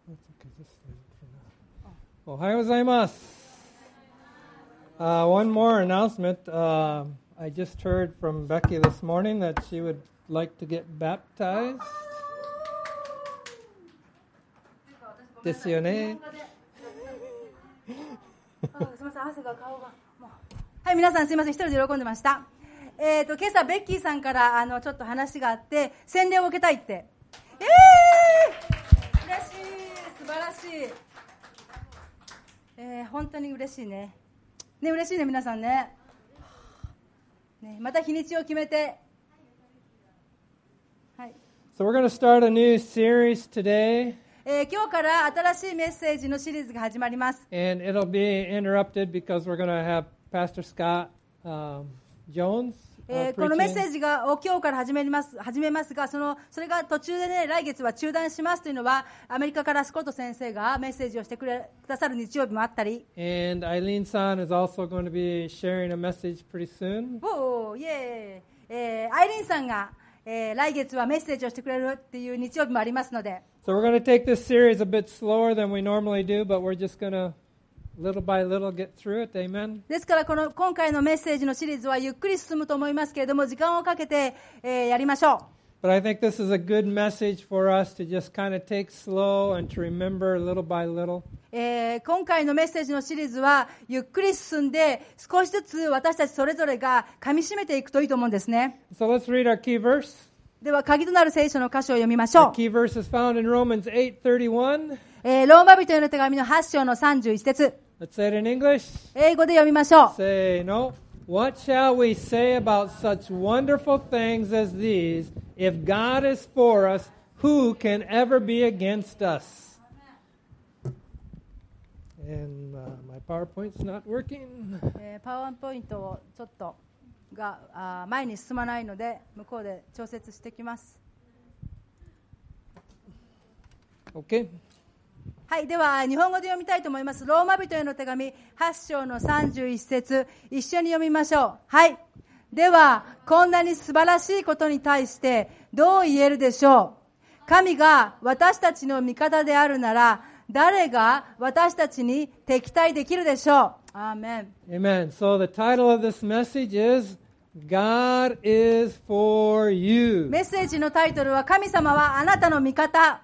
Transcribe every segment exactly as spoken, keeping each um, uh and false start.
おはようございます。Uh, one more announcement. Uh, I just heard from Becky this morning that she would like to get baptized. ですよね。 はい、皆さんすいません、一人で喜んでました。えっと、今朝ベッキーさんからあのちょっと話があって、洗礼を受けたいって。えー、嬉しい、素晴らしい。えー、本当に嬉しいね。ね、嬉しいね、皆さんね。ね、また日にちを決めて。はい。 So we're going to start a new series today. えー、今日から新しいメッセージのシリーズが始まります。 And it'll be interrupted because we're going to have Pastor Scott um, Jones. えー、このメッセージがを今日から始めます始めますが、そのそれが途中でね、来月は中断しますというのは、アメリカからスコット先生がメッセージをしてくれくださる日曜日もあったり。 And Eileen-san is also going to be sharing a message pretty soon. おー、イエーイ。えー、アイリーンさんが、えー、来月はメッセージをしてくれるっていう日曜日もありますので。 So we're going to take this series a bit slower than we normally do, but we're just going to little by little get through it. Amen. ですからこの今回のメッセージのシリーズはゆっくり進むと思いますけれども、時間をかけて、えー、やりましょう。 But I think this is a good message for us to just kind of take slow and to remember little by little. えー、今回のメッセージのシリーズはゆっくり進んで、少しずつ私たちそれぞれが噛み締めていくといいと思うんですね。 So let's read our key verse. では鍵となる聖書の箇所を読みましょう。 The key verse is found in Romans eight thirty-one. えー、ローマ人への手紙のはち章のさんじゅういち節。 Let's say it in English. 英語で読みましょう。 Say no. What shall we say about such wonderful things as these? If God is for us, who can ever be against us? And uh, my PowerPoint's not working. えー、パワーポイントをちょっとがあ前に進まないので、向こうで調節してきます。 Okay. はい、では日本語で読みたいと思います。ローマ人への手紙はち章のさんじゅういち節、一緒に読みましょう。はい。ではこんなに素晴らしいことに対してどう言えるでしょう。神が私たちの味方であるなら、誰が私たちに敵対できるでしょう。アーメン。 Amen. So the title of this message is God is for you. メッセージのタイトルは、神様はあなたの味方。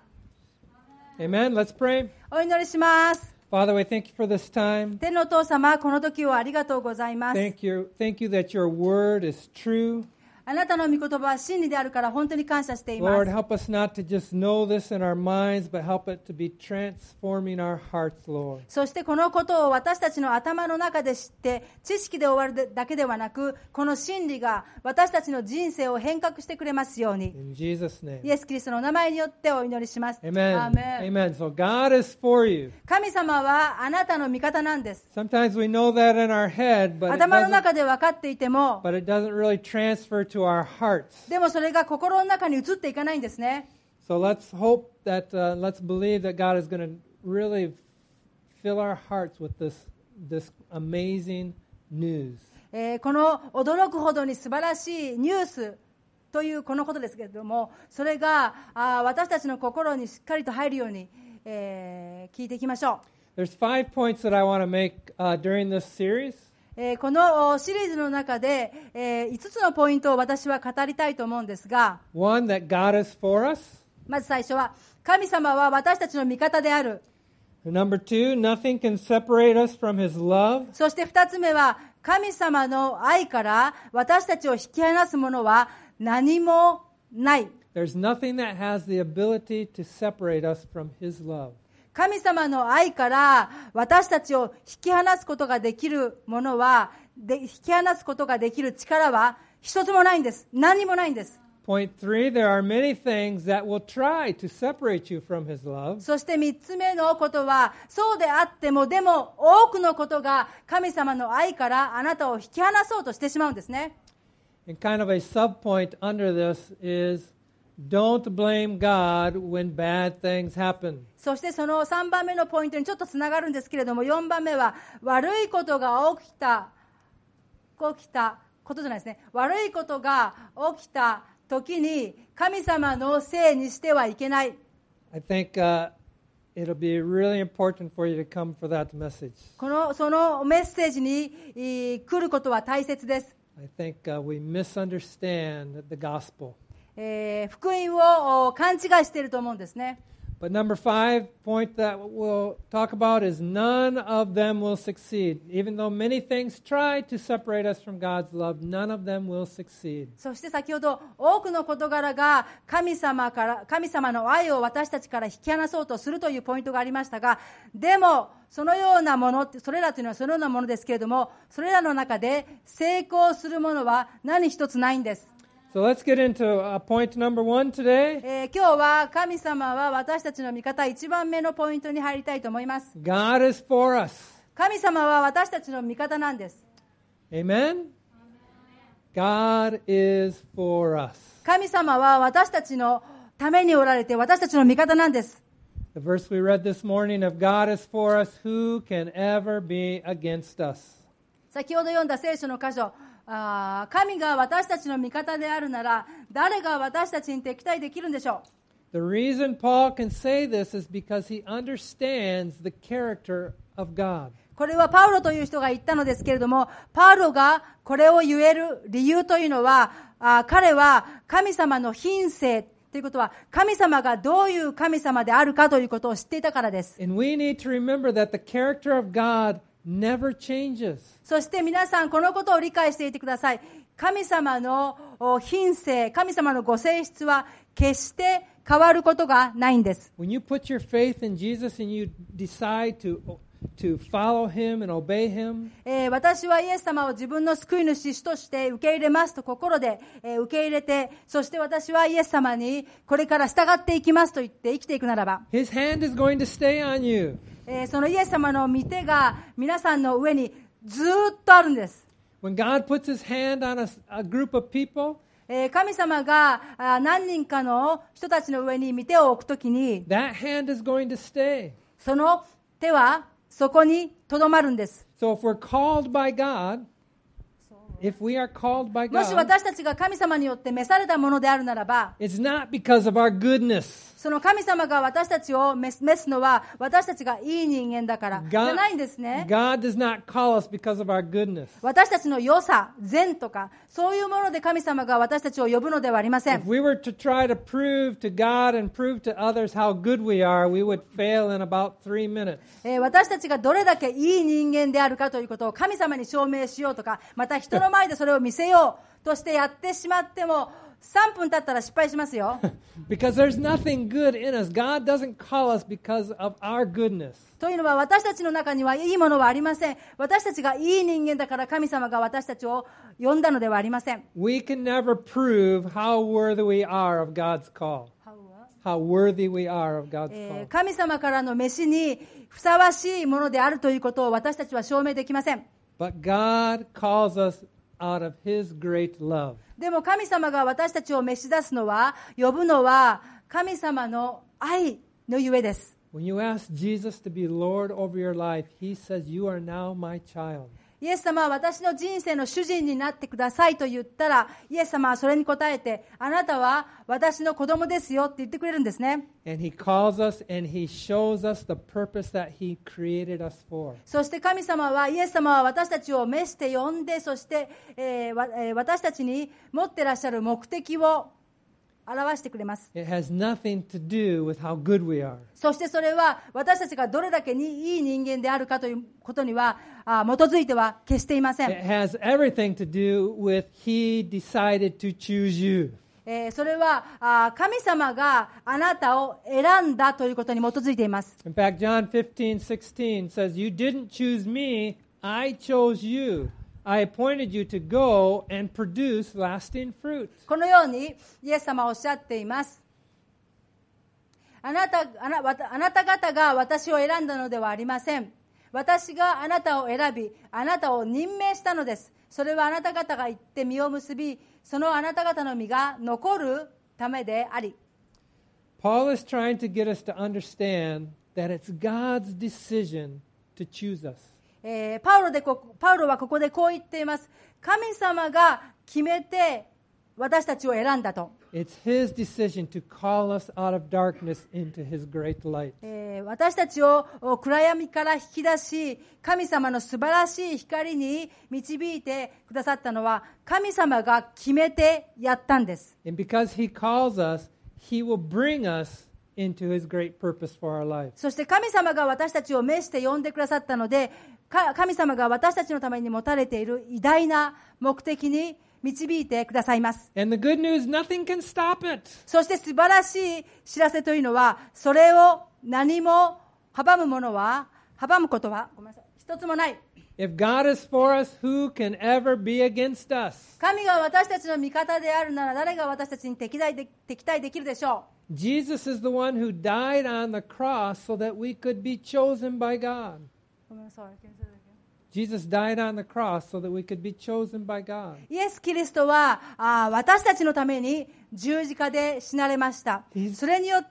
Amen. Let's pray. お祈りします。 Father, we thank you for this time. 天のお父様、この時をありがとうございます。 Thank you, thank you that your word is true. あなたの御言葉は真理であるから本当に感謝しています。 Lord, help us not to just know this in our minds, but help it to be transforming our hearts, Lord. そしてこのことを私たちの頭の中で知って、知識で終わるだけではなく、この真理が私たちの人生を変革してくれますように。 In Jesus' name. イエス・キリストの名前によってお祈りします。 Amen. アーメン。 Amen. So God is for you. 神様はあなたの味方なんです。 Sometimes we know that in our head, but it 頭の doesn't, 中で分かっていても、 but it doesn't really transfer to our hearts. でもそれが心の中に移っていかないんですね。 So let's hope that, uh, let's believe that God is going to really fill our hearts with this, this amazing news. えー、この驚くほどに素晴らしいニュースというこのことですけれども、それがあ私たちの心にしっかりと入るように、えー、聞いていきましょう。 There's five points that I want to make uh, during this series. えー、このシリーズの中で、えー、いつつのポイントを私は語りたいと思うんですが、 One, that God is for us. まず最初は、神様は私たちの味方である。 Number two, nothing can separate us from His love. そして二つ目は、神様の愛から私たちを引き離すものは何もない。 There's nothing that has the ability to separate us from His love. 神様の愛から私たちを引き離すことができるものは、で引き離すことができる力は一つもないんです。何もないんです。 Point three, there are many things that will try to separate you from His love. そして三つ目のことは、そうであってもでも多くのことが神様の愛からあなたを引き離そうとしてしまうんですね。 And kind of a sub-point under this is, don't blame God when bad things happen. そしてそのさんばんめのポイントにちょっとつながるんですけれども、よんばんめは悪いことが起きた起きたことじゃないですね。悪いことが起きた時に神様のせいにしてはいけない。 I think uh, it'll be really important for you to come for that message. このそのメッセージにえー来ることは大切です。 I think uh, we misunderstand the gospel. えー福音を勘違いしていると思うんですね。 But number five point that we'll talk about is none of them will succeed. Even though many things try to separate us from God's love, none of them will succeed. そして先ほど多くの事柄が神様から神様の愛を私たちから引き離そうとするというポイントがありましたが、でもそのようなもの、それらというのはそのようなものですけれども、それらの中で成功するものは何一つないんです。 So let's get into uh, point number one today. えー今日は神様は私たちの味方一番目のポイントに入りたいと思います。 God is for us. 神様は私たちの味方なんです。 Amen? God is for us. 神様は私たちのためにおられて私たちの味方なんです。 The verse we read this morning of God is for us, who can ever be against us? 先ほど読んだ聖書の箇所、あー神が私たちの味方であるなら誰が私たちに敵対できるんでしょう。 The reason Paul can say this is because he understands the character of God. これはパウロという人が言ったのですけれども、パウロがこれを言える理由というのは、あ彼は神様の品性ということは神様がどういう神様であるかということを知っていたからです。 And we need to remember that the character of God never changes. そして皆さんこのことを理解していてください。神様の品性、神様のご性質は決して変わることがないんです。 When you put your faith in Jesus and you decide to, to follow Him and obey Him, えー私はイエス様を自分の救い主として受け入れますと心で、えー受け入れて、そして私はイエス様にこれから従っていきますと言って生きていくならば、 His hand is going to stay on you. えーそのイエス様の御手が皆さんの上にずーっとあるんです。 When God puts His hand on a, a group of people, えー神様があ何人かの人たちの上に御手を置くときに、 that hand is going to stay. その手はそこにとどまるんです。 So if we're called by God, if we are called by もし God, 私たちが神様によって召されたものであるならば、 it's not because of our goodness. その神様が私たちを召す召すのは私たちがいい人間だからじゃ God, ないんですね。 God does not call us because of our goodness. 私たちの良さ、善とかそういうもので神様が私たちを呼ぶのではありませ If ん。 we were to try to prove to God and prove to others how good we are, we would fail in about three minutes. えー私たちがどれだけいい人間であるかということを神様に証明しようとか、また人の前でそれを見せようとしてやってしまってもさんぷん経ったら失敗しますよ。 Because there's nothing good in us. God doesn't call us because of our goodness. というのは私たちの中にはいいものはありません。私たちがいい人間だから神様が私たちを呼んだのではありません。 We can never prove how worthy we are of God's call. How worthy we are of God's えー call. 神様からの召しにふさわしいものであるということを私たちは証明できません。 But God calls us out of His great love. でも神様が私たちを召し出すのは、呼ぶのは神様の愛のゆえです。 When you ask Jesus to be Lord over your life, He says, "You are now my child." イエス様は私の人生の主人になってくださいと言ったら、イエス様はそれに答えて、あなたは私の子供ですよって言ってくれるんですね。 And He calls us and He shows us the purpose that He created us for. そして神様は、イエス様は私たちを召して呼んで、そして、えーわえー私たちに持ってらっしゃる目的を表してくれます。 It has nothing to do with how good we are. そしてそれは私たちがどれだけにいい人間であるかということにはあ基づいては決していません。 It has everything to do with He decided to choose you. えーそれはあ神様があなたを選んだということに基づいています。 In fact, John fifteen sixteen says, "You didn't choose me, I chose you. I appointed you to go and produce lasting fruit." このようにイエス様はおっしゃっています。あなた、あな、わたあなた方が私を選んだのではありません。私があなたを選び、あなたを任命したのです。それはあなた方が行って実を結び、そのあなた方の実が残るためであり。 Paul is trying to get us to understand that it's God's decision to choose us. えーパウロでこパウロはここでこう言っています。神様が決めて私たちを選んだと。 It's His decision to call us out of darkness into His great light. えー私たちを暗闇から引き出し、神様の素晴らしい光に導いてくださったのは、神様が決めてやったんです。 And because He calls us, He will bring us into His great purpose for our life. そして神様が私たちを召して呼んでくださったので、神様が私たちのために持たれている偉大な目的に導いてくださいます。 And the good news, nothing can stop it. そして素晴らしい知らせというのは、それを何も阻むものは、阻むことはごめんなさい、一つもない。 If God is for us, who can ever be against us? 神が私たちの味方であるなら、誰が私たちに敵対で、敵対できるでしょう。 Jesus is the one who died on the cross so that we could be chosen by God. ごめんなさい。 Jesus died on the cross so that we could be chosen by God. イエス・キリストはあ私たちのために十字架で死なれました。それによって、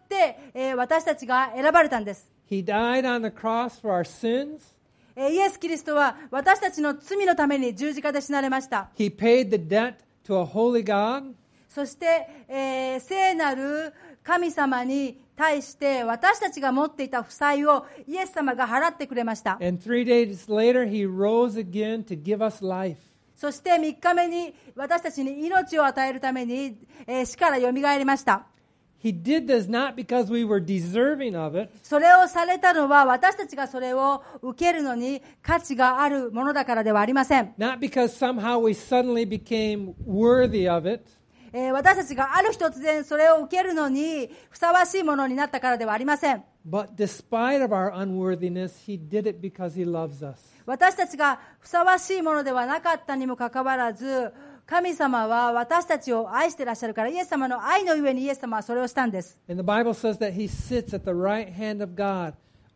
えー、私たちが選ばれたんです。 He died on the cross for our sins. えー、イエス・キリストは私たちの罪のために十字架で死なれました。 He paid the debt to a holy God. そして、えー、聖なる神様に対して私たちが持っていた負債をイエス様が払ってくれました。 And three days later, He rose again to give us life. そしてみっかめに私たちに命を与えるために、えー、死からよみがえりました。 He did this not because we were deserving of it. それをされたのは私たちがそれを受けるのに価値があるものだからではありません。 Not because somehow we suddenly became worthy of it. えー、私たちがある日突然それを受けるのにふさわしいものになったからではありません。 But despite of our unworthiness, He did it because He loves us. 私たちがふさわしいものではなかったにもかかわらず、神様は私たちを愛していらっしゃるから、イエス様の愛の上にイエス様はそれをしたんです。 And the Bible says that He sits at the right hand of God,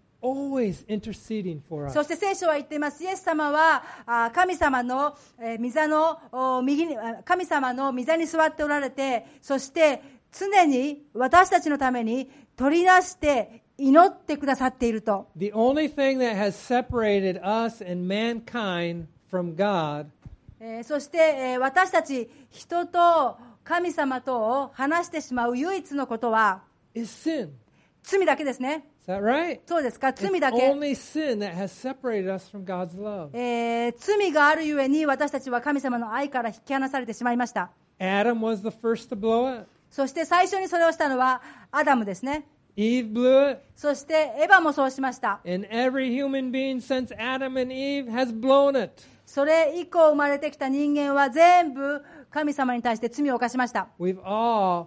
always interceding for us. そして聖書は言っています。イエス様は神様の御座の右に、神様の御座に座っておられて、そして常に私たちのために取り出して祈ってくださっていると。 The only thing that has separated us and mankind from God, えー、そして、えー、私たち人と神様とを離してしまう唯一のことは is sin. 罪だけですね。 Is that right? そうですか。 It's 罪だけ、 only sin that has separated us from God's love. えー、罪があるゆえに私たちは神様の愛から引き離されてしまいました。 Adam was the first to blow it. そして最初にそれをしたのはアダムですね。 Eve blew it. そしてエヴァもそうしました。 And every human being since Adam and Eve has blown it. それ以降生まれてきた人間は全部神様に対して罪を犯しました。 We've all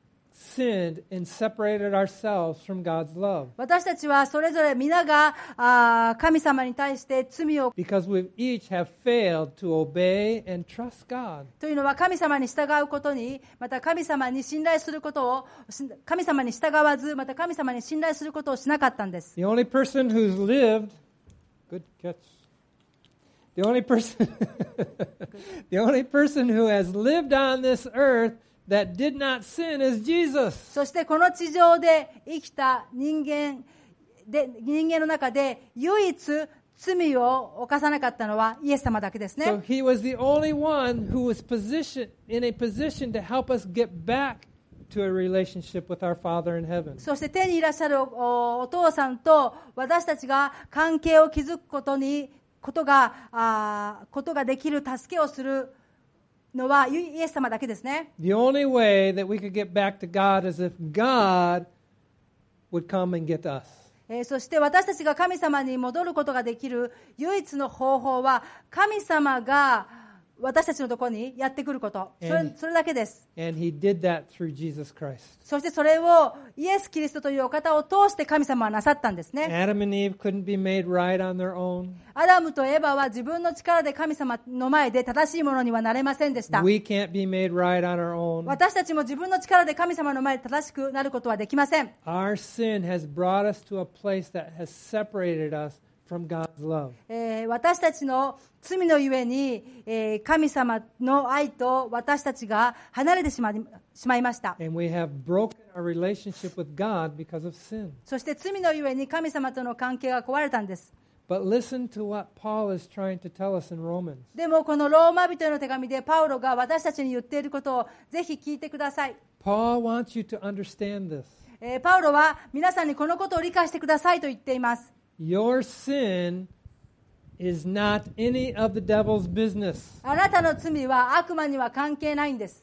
sinned and separated ourselves from God's love. 私たちはそれぞれ皆があ神様に対して罪を Because we each have failed to obey and trust God. というのは神様に従うことに、また神様に信頼することを、神様に従わず、また神様に信頼することをしなかったんです。 The only person who's lived, good catch. The only person, the only person who has lived on this earth that did not sin is Jesus. そしてこの地上で生きた人間で、人間の中で唯一罪を犯さなかったのはイエス様だけですね。 So he was the only one who was positioned in a position to help us get back to a relationship with our Father in heaven. そして天にいらっしゃる お, お父さんと私たちが関係を築くことにことがあことができる助けをするのはイエス様だけですね。 The only way that we could get back to God is if God would come and get us. えー、そして私たちが神様に戻ることができる唯一の方法は神様が私たちのところにやってくること、それ、それだけです。 And he did that through Jesus Christ. そしてそれをイエス・キリストというお方を通して神様はなさったんですね。 Adam and Eve couldn't be made right on their own. アダムとエバは自分の力で神様の前で正しいものにはなれませんでした。 We can't be made right on our own. 私たちも自分の力で神様の前で正しくなることはできません。 Our sin has brought us to a place that has separated us from God's love. えー、私たちの罪のゆえに、えー、神様の愛と私たちが離れてしまい、しまいました。 And we have broken our relationship with God because of sin. そして罪のゆえに神様との関係が壊れたんです。 But listen to what Paul is trying to tell us in Romans. でもこのローマ人への手紙でパウロが私たちに言っていることをぜひ聞いてください。 Paul wants you to understand this. えーパウロは皆さんにこのことを理解してくださいと言っています。 Your sin is not any of the devil's business. あなたの罪は悪魔には関係ないんです。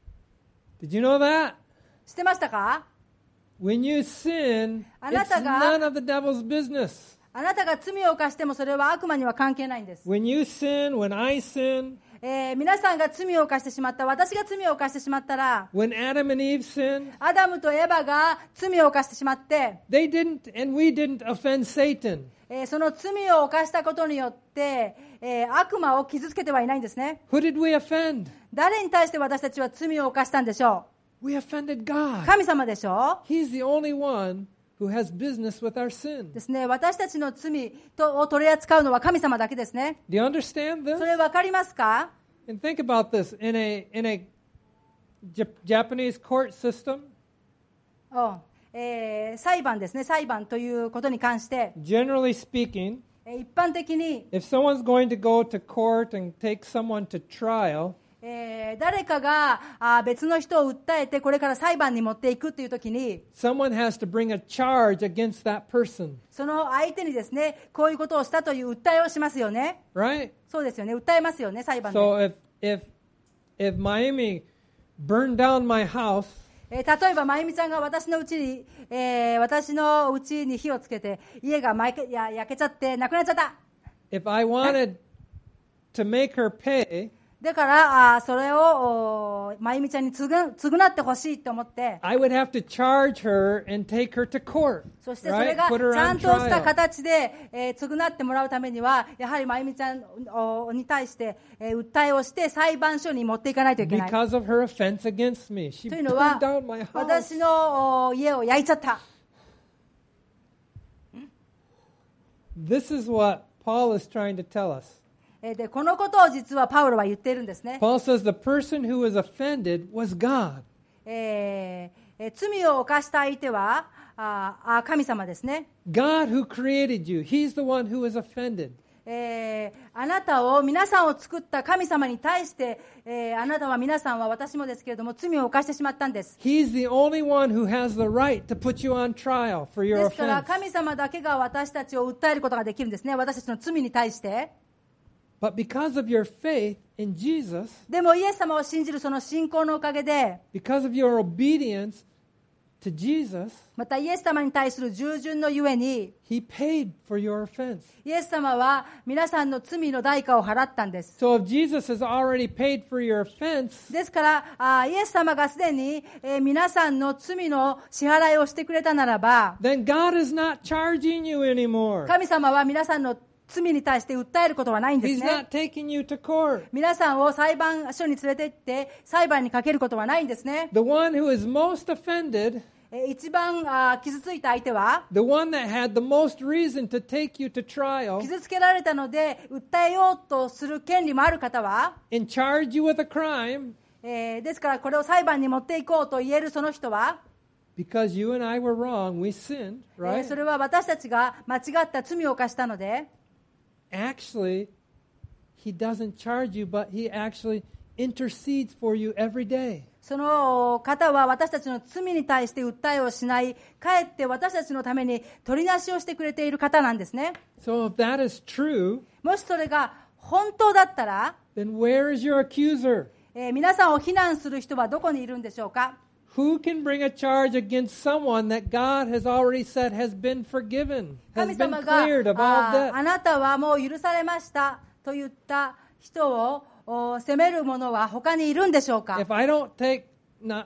Did you know that? 知ってましたか？ When you sin, あな it's たが none of the devil's business. あなたが罪を犯してもそれは悪魔には関係ないんです。 When you sin, when I sin, えー皆さんが罪を犯してしまった、私が罪を犯してしまったら、 when Adam and Eve sinned, アダムとエバが罪を犯してしまって、 they didn't, and we didn't offend Satan. えーその罪を犯したことによって、えー悪魔を傷つけてはいないんですね。 Who did we offend? 誰に対して私たちは罪を犯したんでしょ We offended う？ God. 神様でしょ He's the only one who has business with our sin. ですね。私たちの罪とを取り扱うのは神様だけですね。 Do you understand そ this? れ分かりますか？ And think about this. In a, in a Jap- Japanese court system, おえー裁判ですね。裁判ということに関して、 generally speaking, えー一般的に、 if someone's going to go to court and take someone to trial, えー誰かがあー別の人を訴えてこれから裁判に持っていくというときに、 someone has to bring a charge against that person, その相手にですね、こういうことをしたという訴えをしますよね。 right? そうですよね。訴えますよね、裁判で。 So if if if Miami burned down my house, えー例えば、まゆみちゃんが私のうちに、えー私のうちに火をつけて、家が焼けや焼けちゃって、なくなっちゃった。 if I wanted to make her pay, だから、あーそれを、おまゆみちゃんに償償ってほしいと思って、 I would have to charge her and take her to court, そしてそれ right? が Put ち her ゃ on んとした trial. 形で、えー償ってもらうためには、やはりまゆみちゃんおに対して、えー訴えをして裁判所に持っていかないといけない。 Because of her offense against me. She というのは burned down my house. 私のお家を焼いちゃった。 This is what Paul is trying to tell us. えーでこのことを実はパウロは言っているんですね。 Paul says the person who was offended was God. えーえー罪を犯した相手はああ神様ですね。 God who created you. He's the one who was offended. えーあなたを皆さんを作った神様に対して、えーあなたは皆さんは私もですけれども罪を犯してしまったんです。 He's the only one who has the right to put you on trial for で your すから offense. 神様だけが私たちを訴えることができるんですね。私たちの罪に対して。 But because of your faith in Jesus, でもイエス様を信じるその信仰のおかげで、 because of your obedience to Jesus, またイエス様に対する従順のゆえに、 He paid for your offense. イエス様は皆さんの罪の代価を払ったんです。 So if Jesus has already paid for your offense, ですからあイエス様がすでに、えー皆さんの罪の支払いをしてくれたならば、 then God is not charging you anymore. 神様は皆さんの罪に対して訴えることはないんです He's ね。 not taking you to court. 皆さんを裁判所に連れて行って裁判にかけることはないんですね。 The one who is most offended, えー一番あ傷ついた相手は、 the one that had the most reason to take you to trial 傷つけられたので訴えようとする権利もある方は、 and charge you with a crime えーですからこれを裁判に持っていこうと言えるその人は、 because you and I were wrong, we sinned, えー right? それは私たちが間違った罪を犯したので、 Actually, he doesn't charge you, but he actually intercedes for you every day. その方は私たちの罪に対して訴えをしない、かえって私たちのために取りなしをしてくれている方なんですね。 So if that is true, もしそれが本当だったら、 then where is your accuser? えー皆さんを非難する人はどこにいるんでしょうか。 Who can bring a charge against someone that God has already said has been forgiven, 神 has been 様が cleared of all あ debt? あなたはもう許されましたと言った人をお責める者は他にいるんでしょうか。 If I don't take not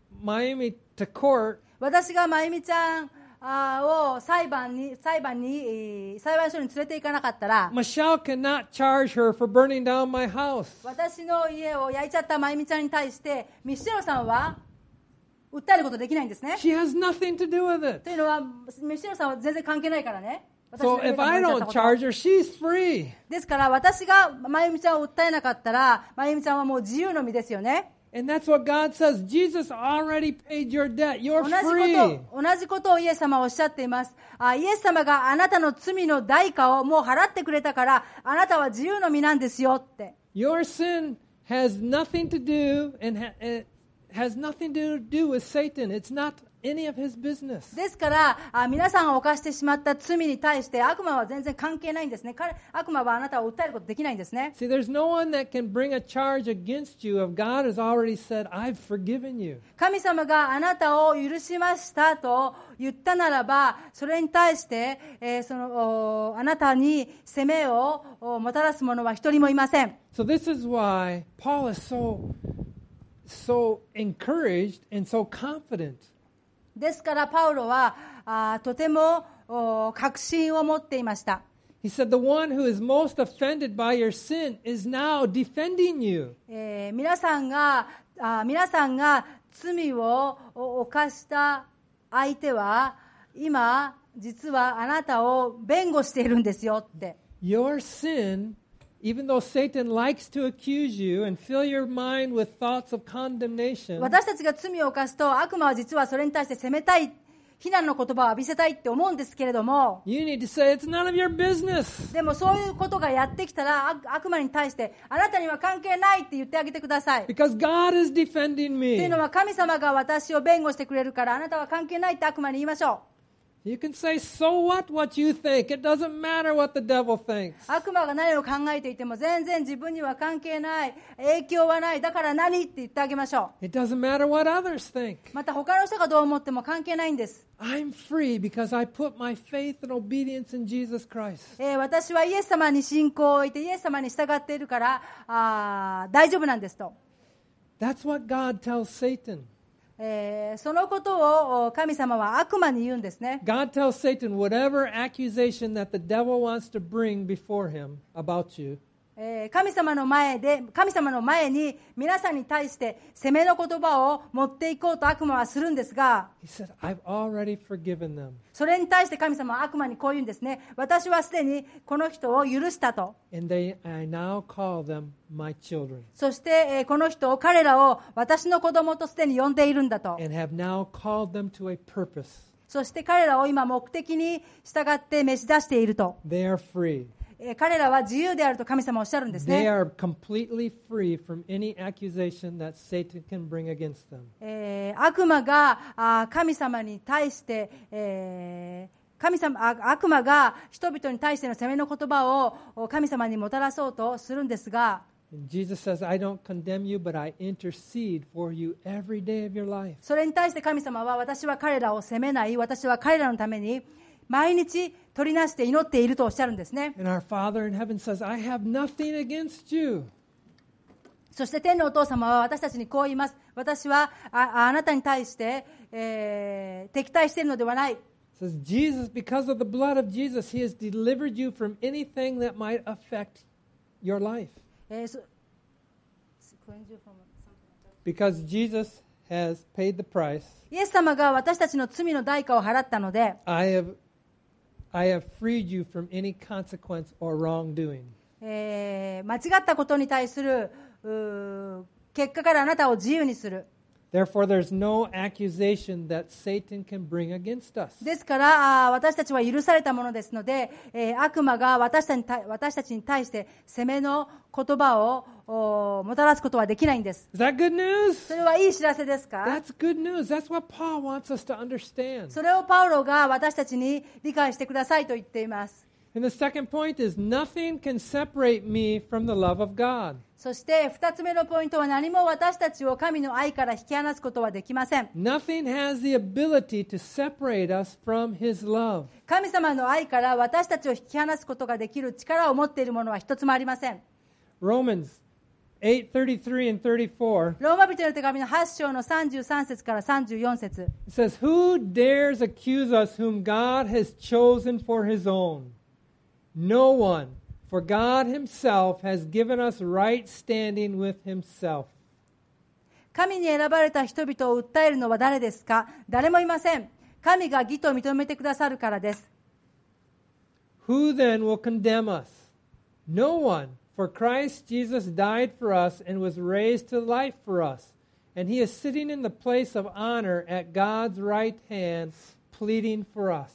Miami to court, 私がまゆみちゃんあーを裁判に裁判にえー裁判所に連れて行かなかったら、 Michelle cannot charge her for burning down my house. 私の家を焼いちゃったまゆみちゃんに対してミシェルさんは訴えることできないんですね。 She has nothing to do with it. というのはミシェルさんは全然関係ないからね。私の So 家 if が I 燃えちゃった don't こと charge her, she's free. ですから私がまゆみちゃんを訴えなかったらまゆみちゃんはもう自由の身ですよね。 And that's what God says. Jesus already paid your debt. You're 同じ free. こと同じことをイエス様はおっしゃっています。あイエス様があなたの罪の代価をもう払ってくれたからあなたは自由の身なんですよって。 Your sin has nothing to do and ha- it has nothing to do with Satan. It's not any of his business. ですからあ皆さんが犯してしまった罪に対して悪魔は全然関係ないんですね。彼悪魔はあなたを訴えることできないんですね。 See, there's no one that can bring a charge against you if God has already said, I've forgiven you. 神様があなたを許しましたと言ったならば、それに対して、えー、そのあなたに責めをもたらす者は一人もいません。 So this is why Paul is so, so encouraged and so confident. ですからパウロはあとても確信を持っていました。 He said, the one who is most offended by your sin is now defending you. えー、皆さんがあ皆さんが罪を犯した相手は今実はあなたを弁護しているんですよって。 Your sin, even though Satan likes to accuse you and fill your mind with thoughts of condemnation, 私たちが罪を犯すと悪魔は実はそれに対して責めたい、非難の言葉を浴びせたいって思うんですけれども、 you need to say it's none of your business. でもそういうことがやってきたら悪悪魔に対してあなたには関係ないって言ってあげてください。 Because God is defending という me. のは神様が私を弁護してくれるからあなたは関係ないって悪魔に言いましょう。 You can say, so what, what you think. It doesn't matter what the devil thinks. 悪魔が何を考えていても全然自分には関係ない、影響はない、だから何って言ってあげましょう。 It doesn't matter what others think. また他の人がどう思っても関係ないんです。 I'm free because I put my faith and obedience in Jesus Christ. えー、私はイエス様に信仰を置いてイエス様に従っているからあ大丈夫なんですと。 That's what God tells Satan. えー、そのことを神様は悪魔に言うんですね。 God tells Satan whatever accusation that the devil wants to bring before him about you. えー、神様の前で神様の前に皆さんに対して責めの言葉を持っていこうと悪魔はするんですが、 He said, I've already forgiven them. それに対して神様は悪魔にこう言うんですね。私はすでにこの人を許したと。 And they, I now call them my children. そして、えー、この人を彼らを私の子供とすでに呼んでいるんだと。 And have now called them to a purpose. そして彼らを今目的に従って召し出していると。 They are free. えー、彼らは自由であると神様はおっしゃるんです They ね。 are completely free from any accusation that Satan can bring against them. えー、悪魔があ神様に対して、えー、神様あ悪魔が人々に対しての責めの言葉を神様にもたらそうとするんですが、 And Jesus says, I don't condemn you, but I intercede for you every day of your life. それに対して神様は私は彼らを責めない、私は彼らのために毎日取りなして祈っているとおっしゃるんですね。 And our Father in heaven says, I have nothing against you. そして天のお父様は私たちにこう言います。私は あ, あなたに対して、えー、敵対しているのではない。 Says Jesus, because of the blood of Jesus, He has delivered you from anything that might affect your life. えー、そ Because Jesus has paid the price, イエス様が私たちの罪の代価を払ったので、 I have, I have freed you from any consequence or wrongdoing. えー、間違ったことに対するうー結果からあなたを自由にする。 Therefore, there's no accusation that Satan can bring against us. ですからあ私たちは許されたものですので、えー、悪魔が私たちに対私たちに対して責めの言葉をおもたらすことはできないんです。 Is that good news? それはいい知らせですか？ That's good news. That's what Paul wants us to understand. それをパウロが私たちに理解してくださいと言っています。 And the second point is nothing can separate me from the love of God. そして二つ目のポイントは何も私たちを神の愛から引き離すことはできません。 Nothing has the ability to separate us from His love. 神様の愛から私たちを引き離すことができる力を持っているものは一つもありません。 Romans eight thirty-three and thirty-four ローマ人への手紙のはち章のさんじゅうさん節からさんじゅうよん節。 it says, Who dares accuse us whom God has chosen for His own? No one, for God Himself has given us right standing with Himself. 神に選ばれた人々を訴えるのは誰ですか？誰もいません。神が義と認めてくださるからです。 Who then will condemn us? No one, for Christ Jesus died for us and was raised to life for us, and He is sitting in the place of honor at God's right hand, pleading for us.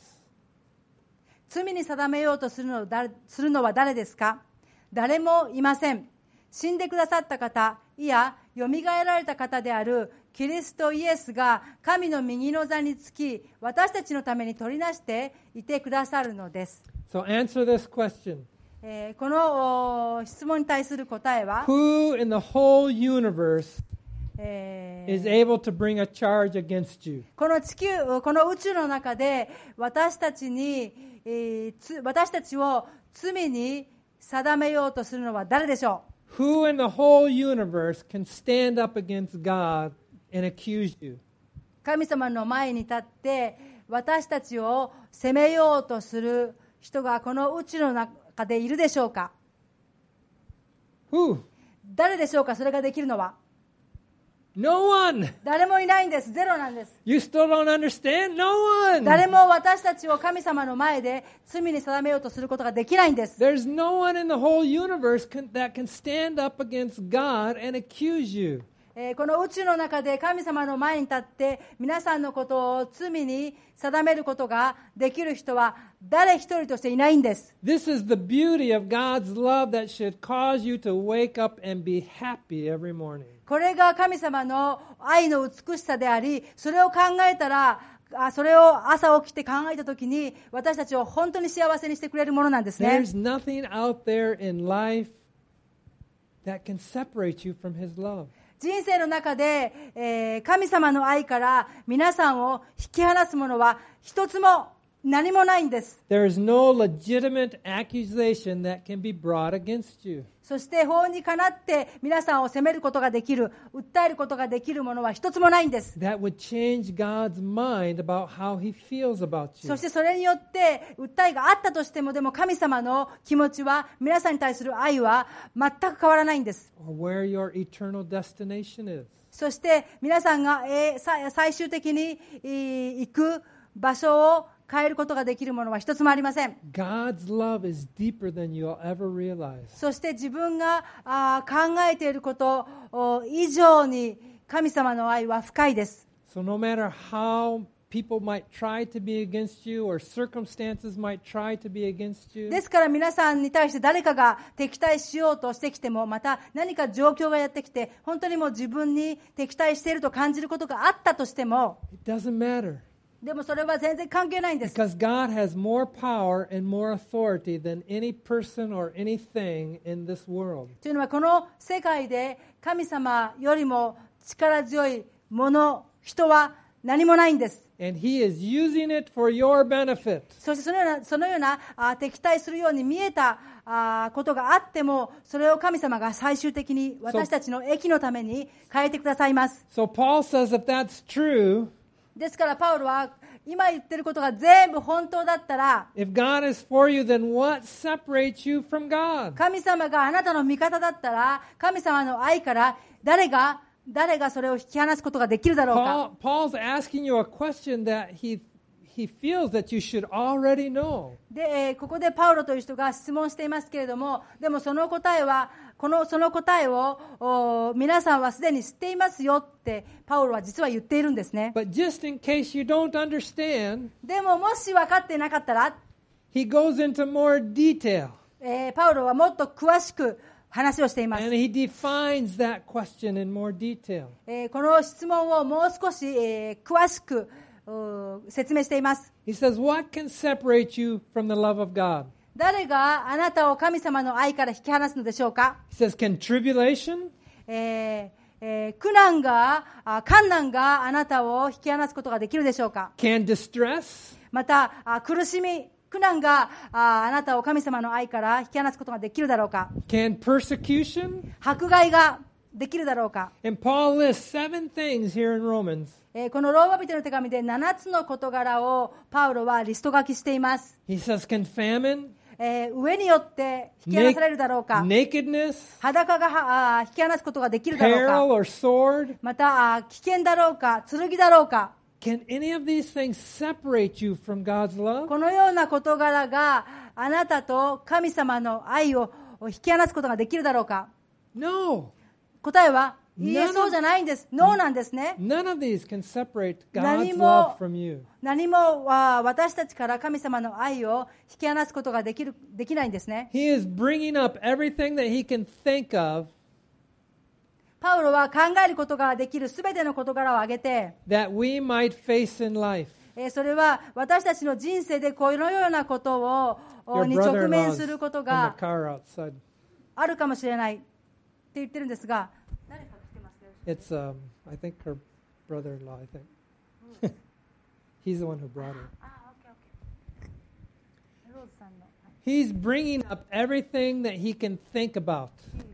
罪に定めようとするのは誰するのは誰ですか？誰もいません。 死んでくださった方、いや、よみがえられた方であるキリストイエスが神の右の座につき、私たちのために取りなしていてくださるのです。 So answer this question. えーこの質問に対する答えは、 Who in the whole universe えー is able to bring a charge against you? この地球、この宇宙の中で私たちに、えーつ私たちを罪に定めようとするのは誰でしょう？ Who in the whole universe can stand up against God and accuse you? 神様の前に立って私たちを責めようとする人がこの宇宙の中でいるでしょうか？ Who? 誰でしょうか？それができるのは No one. 誰もいないんです。ゼロなんです。 You still don't understand? No one. 誰も私たちを神様の前で罪に定めようとすることができないんです。 There's no one in the whole universe can, that can stand up against God and accuse you. えーこの宇宙の中で神様の前に立って皆さんのことを罪に定めることができる人は誰一人としていないんです。 This is the beauty of God's love that should cause you to wake up and be happy every morning. これが神様の愛の美しさであり、それを考えたら、あそれを朝起きて考えたときに私たちを本当に幸せにしてくれるものなんですね。 There's nothing out there in life that can separate you from His love. 人生の中で、えー神様の愛から皆さんを引き離すものは一つも何もないんです。 There is no legitimate accusation that can be brought against you. そして法にかなって皆さんを責めることができる、訴えることができるものは一つもないんです。 That would change God's mind about how He feels about you. そしてそれによって訴えがあったとしても、でも神様の気持ちは、皆さんに対する愛は全く変わらないんです。 Or where your eternal destination is. そして皆さんが、えーさ最終的にえー行く場所を変えることができるものは一つもありません。 God's love is deeper than you'll ever realize. そして自分があー考えていることお以上に神様の愛は深いです。 So no matter how people might try to be against you or circumstances might try to be against you, ですから皆さんに対して誰かが敵対しようとしてきても、また何か状況がやってきて本当にもう自分に敵対していると感じることがあったとしても、 it doesn't matter. でもそれは全然関係ないんです。 Because God has more power and more authority than any person or anything in this world. というのは、この世界で神様よりも力強いもの、人は何もないんです。 And He is using it for your benefit. そしてそのような、そのようなあ敵対するように見えたあことがあっても、それを神様が最終的に私たちの益のために変えてくださいます。 So Paul says if that's true, ですからパウロは今言ってることが全部本当だったら、 if God is for you, then what separates you from God? 神様があなたの味方だったら、神様の愛から誰が誰がそれを引き離すことができるだろうか。 Paul, Paul's asking you a question that he, he feels that you should already know. で、えーここでパウロという人が質問していますけれども、でもその答えは、このその答えをお皆さんはすでに知っていますよってパウロは実は言っているんですね。 But just in case you don't understand, でももし分かってなかったら、 he goes into more detail. えーパウロはもっと詳しく話をしています。 And he defines that question in more detail. えーこの質問をもう少し、えー詳しくう説明しています。 He says, what can separate you from the love of God? 誰があなたを神様の愛から引き離すのでしょうか。 He says, can tribulation, えーえー苦難が、あ困難があなたを引き離すことができるでしょうか。 can distress, またあ苦しみ、苦難がああなたを神様の愛から引き離すことができるだろうか。 can persecution? 迫害ができるだろうか。 And Paul lists seven things here in Romans. えーこのローマ人の手紙でななつの事柄をパウロはリスト書きしています。 He says, can famine, えー上によって引き離されるだろうか。 nakedness, 裸がはあ引き離すことができるだろう peril か。 or sword? またあ危険だろうか、剣だろうか。 Can any of these things separate you from God's love? このような事柄があなたと神様の愛を引き離すことができるだろうか。 No. 答えは、いいえ、 None of- そうじゃないんです。ノーなんですね。 None of these can separate 何 God's も love from you. 何もあ私たちから神様の愛を引き離すことができるできないんですね。 He is bringing up everything that he can think of パウロは考えることができるすべての事柄を挙げて、 that we might face in life. えーそれは私たちの人生でこのようなことを Your に直 brother-in-law 面 is すること in the が car outside. あるかもしれないって言ってるんですが、誰か来てますか？ It's, um, I think her brother-in-law, I think. He's the one who brought her. あ、オッケーオッケー。ローズさんの。 He's bringing up everything that he can think about.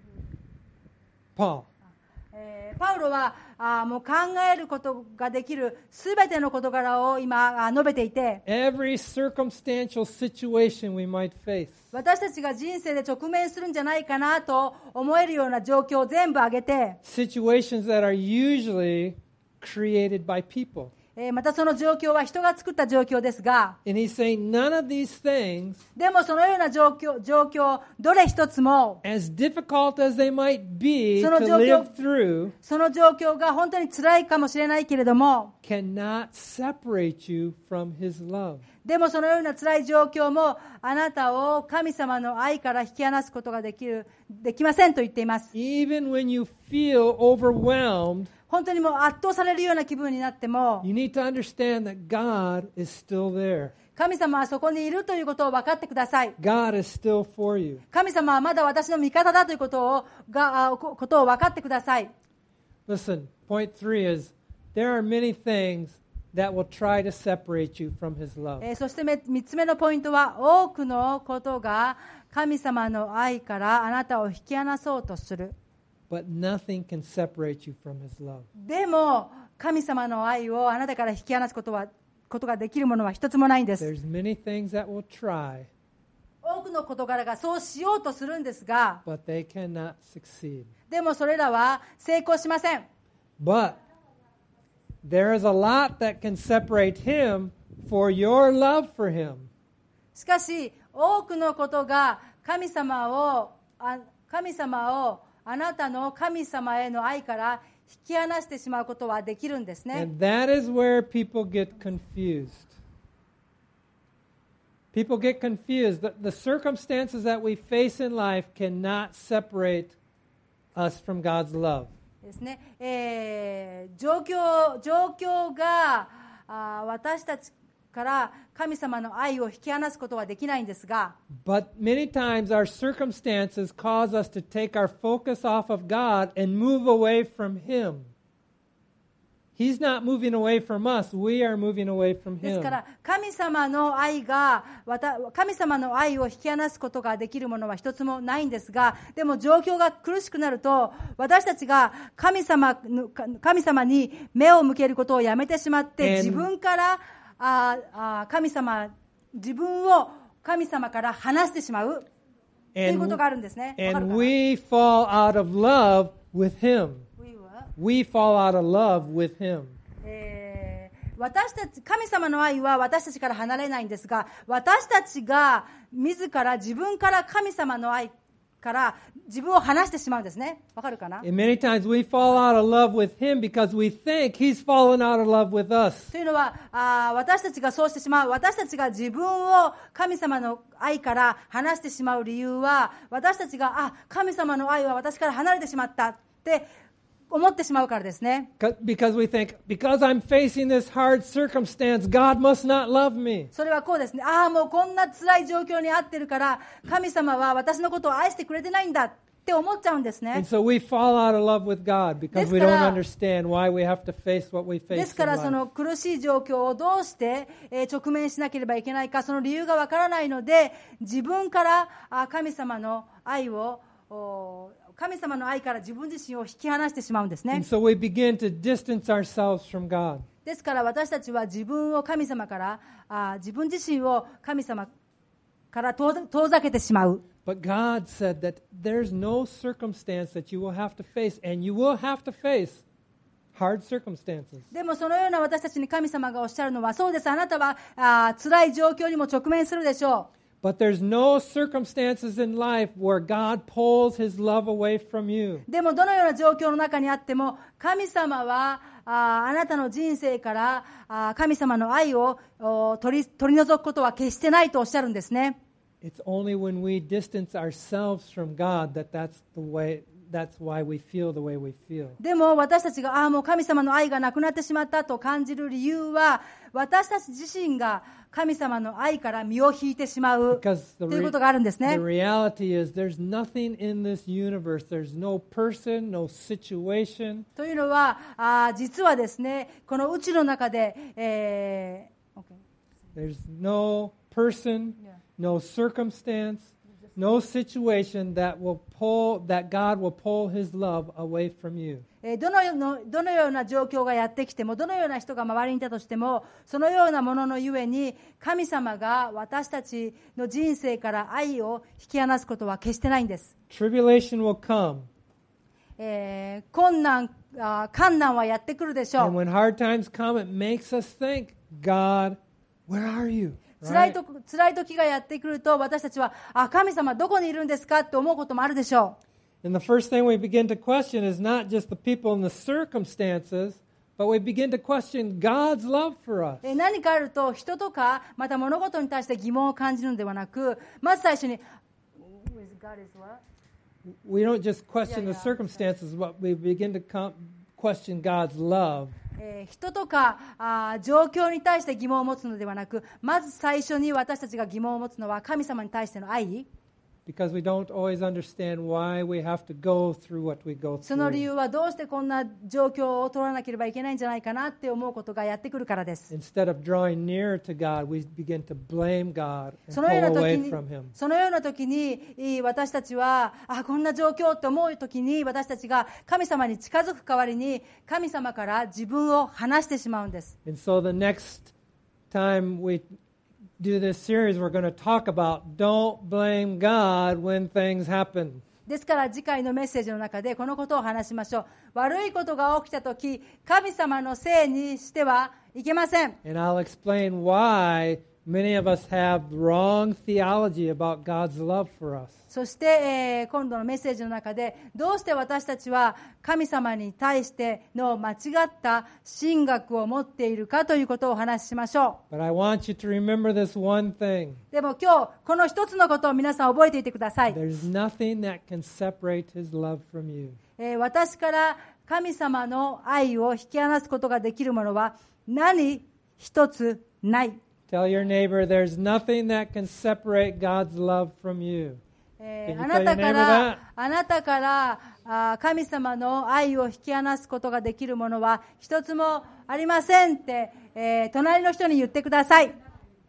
Paul. えーパウロはあもう考えることができるすべての事柄を今あ述べていて、 Every circumstantial situation we might face. 私たちが人生で直面するんじゃないかなと思えるような状況を全部挙げて、 Situations that are usually created by people. えーまたその状況は人が作った状況ですが、 And he's saying none of these things, でもそのような状況、状況どれ一つも、 as difficult as they might be その to 状況 live through, その状況が本当に辛いかもしれないけれども、 cannot separate you from his love. でもそのような辛い状況もあなたを神様の愛から引き離すことができる、できませんと言っています。 Even when you feel overwhelmed, 本当にもう圧倒されるような気分になっても、 you need to understand that God is still there. 神様はそこにいるということを分かってください。 God is still for you. 神様はまだ私の味方だということをがあこことを分かってください。 Listen, point three is there are many things that will try to separate you from his love. えーそしてめみっつめのポイントは、多くのことが神様の愛からあなたを引き離そうとする。 But nothing can separate you from his love. でも神様の愛をあなたから引き離すことはことができるものは一つもないんです。 There's many things that will try, 多くの事柄がそうしようとするんですが、 but they cannot succeed. でもそれらは成功しません。 But there is a lot that can separate him for your love for him. しかし多くのことが神様をあ神様をあなたの神様への愛から引き離してしまうことはできるんですね。 And that is where people get confused. People get confused. The, the circumstances that we face in life cannot separate us from God's love. ですね。えー状況状況があ私たちから神様の愛を引き離すことはできないんですが、 But many times our circumstances cause us to take our focus off of God and move away from Him. He's not moving away from us. We are moving away from です Him. から神様の愛がわた神様の愛を引き離すことができるものは一つもないんですが、でも状況が苦しくなると私たちが神様の神様に目を向けることをやめてしまって、 And- 自分からああ神様自分を神様から離してしまうということがあるんですね。わかるか And な we fall out of love with Him. We will We fall out of love with Him. えー私たち神様の愛は私たちから離れないんですが、私たちが自ら自分から神様の愛から自分を離してしまうんですね。わかるかな？ And many times we fall out of love with Him because we think He's fallen out of love with us. というのはあー私たちがそうしてしまう、私たちが自分を神様の愛から離してしまう理由は、私たちがあ神様の愛は私から離れてしまったって思ってしまうからですね。 Because we think, because I'm facing this hard circumstance, God must not love me. それはこうですね。ああもうこんな辛い状況にあってるから神様は私のことを愛してくれてないんだって思っちゃうんですね。 And so we fall out of love with God because we ですから don't understand why we have to face what we で face す in からそ life. の苦しい状況をどうしてえー直面しなければいけないか、その理由がわからないので、自分からあ神様の愛をお神様の愛から自分自身を引き離してしまうんですね。 And so we begin to distance ourselves from God. ですから私たちは自分を神様からあ自分自身を神様から遠ざ遠ざけてしまう。 But God said that there's no circumstance that you will have to face, and you will have to face hard circumstances. でもそのような私たちに神様がおっしゃるのは、そうです、あなたはあ辛い状況にも直面するでしょう。 But there's no circumstances in life where God pulls His love away from you. でもどのような状況の中にあっても神様はああなたの人生からあ神様の愛をお取り、取り除くことは決してないとおっしゃるんですね。 It's only when we distance ourselves from God that that's the way that's why we feel the way we feel. でも私たちが、ああ、もう神様の愛がなくなってしまったと感じる理由は、私たち自身が神様の愛から身を引いてしまうと Because the, いう re- ことがあるんですね。 the reality is there's nothing in this universe. There's no person, no situation. というのは、あー実はですね、この宇宙の中で、えー okay. There's no person, no circumstance, no situation that will pull, that God will pull His love away from you. えーどのようなどのような状況がやってきても、どのような人が周りにいたとしても、そのようなもののゆえに神様が私たちの人生から愛を引き離すことは決してないんです。 Tribulation will come. えー困難あー困難はやってくるでしょ And う。 when hard times come, it makes us think, God, where are you? 辛い Right? と辛い時がやってくると、私たちは、あ、神様どこにいるんですかって思うこともあるでしょう。 And the first thing we begin to question is not just the people and the circumstances, but we begin to question God's love for us. えー何かあると、人とかまた物事に対して疑問を感じるのではなく、まず最初に Who is God is what? We don't just question Yeah, the yeah. circumstances, but we begin to com- question God's love. えー人とかあー状況に対して疑問を持つのではなく、まず最初に私たちが疑問を持つのは神様に対しての愛。 Because we don't always understand why we have to go through what we go その理 through. 由はどうしてこんな状況を取らなければいけないんじゃないかなって思うことがやってくるからです。 Instead of drawing nearer to God, we begin to blame God そ and のよう pull な時 away に from Him. そのような時にいい私たちは、あ、こんな状況って思う時に私たちが神様に近づく代わりに神様から自分を離してしまうんです。 And so the next time we do this series, we're going to talk about don't blame God when things happen. ですから次回のメッセージの中でこのことを話しましょう。悪いことが起きた時、神様のせいにしてはいけません。 And I'll explain why many of us have wrong theology about God's love for us. そして、えー今度のメッセージの中でどうして私たちは神様に対しての間違った神学を持っているかということをお話ししましょ But I want you to remember this one thing. う。でも今日この一つのことを皆さん覚えていてください。 There's nothing that can separate His love from you. えー私から神様の愛を引き離すことができるものは何一つない。 Tell your neighbor there's nothing that can separate God's love from you. えー Can you あなた tell か your neighbor ら that? あなたからあー神様の愛を引き離すことができるものは一つもありませんって、えー隣の人に言ってください。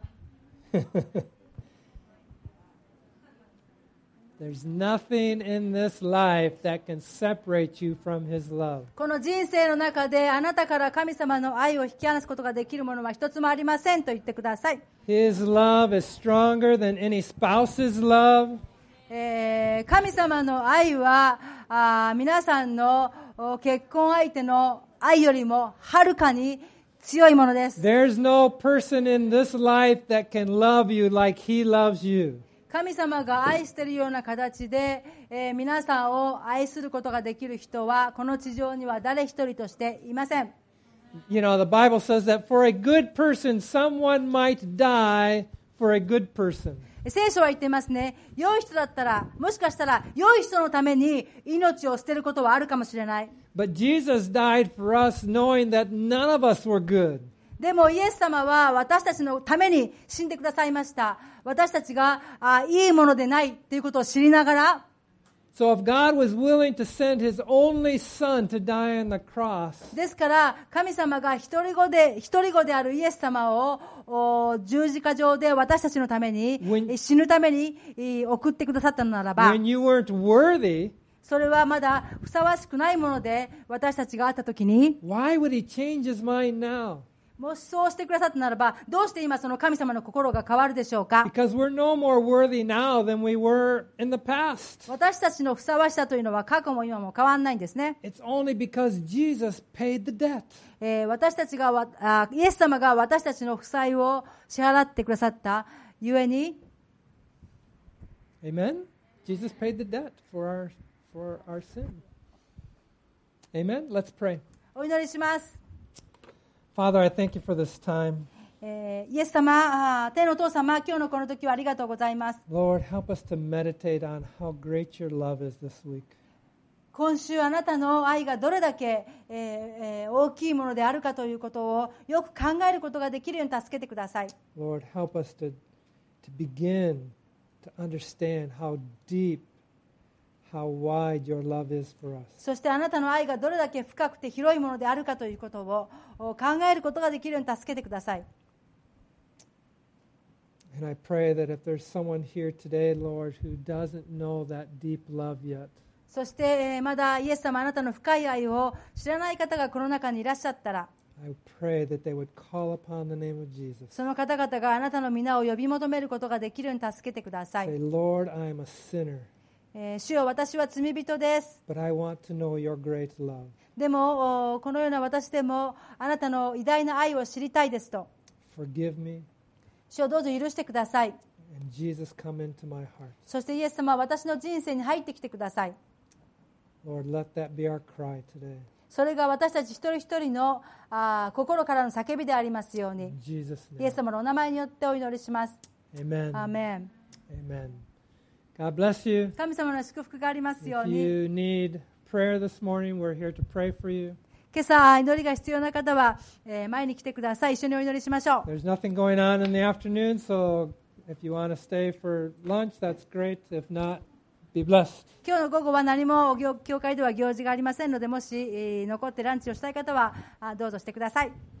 There's nothing in this life that can separate you from His love. この人生の中であなたから神様の愛を引き離すことができるものは一つもありませんと言ってください。 His love is stronger than any spouse's love. えー神様の愛はあー皆さんのお結婚相手の愛よりもはるかに強いものです。 There's no person in this life that can love you like He loves you. 神様が愛しているような形で、えー皆さんを愛することができる人はこの地上には誰一人としていません。 You know, the Bible says that for a good person, someone might die for a good person. 聖書は言っていますね。良い人だったら、もしかしたら良い人のために命を捨てることはあるかもしれない。 But Jesus died for us knowing that none of us were good. でもイエス様は私たちのために死んでくださいました。私たちがあいいものでないということを知りながら、 So if God was willing to send His only Son to die on the cross, ですから神様が一人子で一人子であるイエス様をお十字架上で私たちのために When- 死ぬためにえ送ってくださったのならば、 when you weren't worthy, それはまだふさわしくないもので私たちがあったときに、 why would He change His mind now? もしそうしてくださったならば、どうして今その神様の心が変わるでしょうか。 Because we're no more worthy now than we were in the past. 私たちのふさわしさというのは過去も今も変わらないんですね。 It's only because Jesus paid the debt. えー私たちがわあイエス様が私たちの負債を支払ってくださったゆえに、 Amen? Jesus paid the debt for our, for our sin. Amen? Let's pray. お祈りします。 Father, I thank you for this time. えーイエス様、あー天のお父様、今日のこの時はありがとうございます。 Lord, help us to meditate on how great your love is this week. 今週あなたの愛がどれだけ、えーえー、大きいものであるかということをよく考えることができるように助けてください。 Lord, help us to, to begin to understand how deep, how wide your love is for us. そしてあなたの愛がどれだけ深くて広いものであるかということを考えることができるように助けてください。 And I pray that if there's someone here today, Lord, who doesn't know that deep love yet, そして、えー、まだイエス様あなたの深い愛を知らない方がこの中にいらっしゃったら、 I pray that they would call upon the name of Jesus. その方々があなたの皆を呼び求めることができるように助けてください。 Say, Lord, I am a sinner, えー主よ、私は罪人です。 but I want to know your great love. でもおこのような私でもあなたの偉大な愛を知りたいですと。 Forgive me, 主をどうぞ許してください。 and Jesus, come into my heart. そしてイエス様は私の人生に入ってきてください。 Lord, let that be our cry today. それが私たち一人一人のあ心からの叫びでありますように、 In Jesus' イエ name. ス様のお名前によってお祈りします。 Amen. アーメン。 Amen. God bless you. 神様の祝福がありますよう If に。 you need prayer this morning, we're here to pray for you. 今朝祈りが必要な方は、えー前に来てください。一緒にお祈りしましょう。 There's nothing going on in the afternoon, so if you want to stay for lunch, that's great. If not, be blessed. 今日の午後は何も教教会では行事がありませんので、もし、えー残ってランチをしたい方はあどうぞしてください。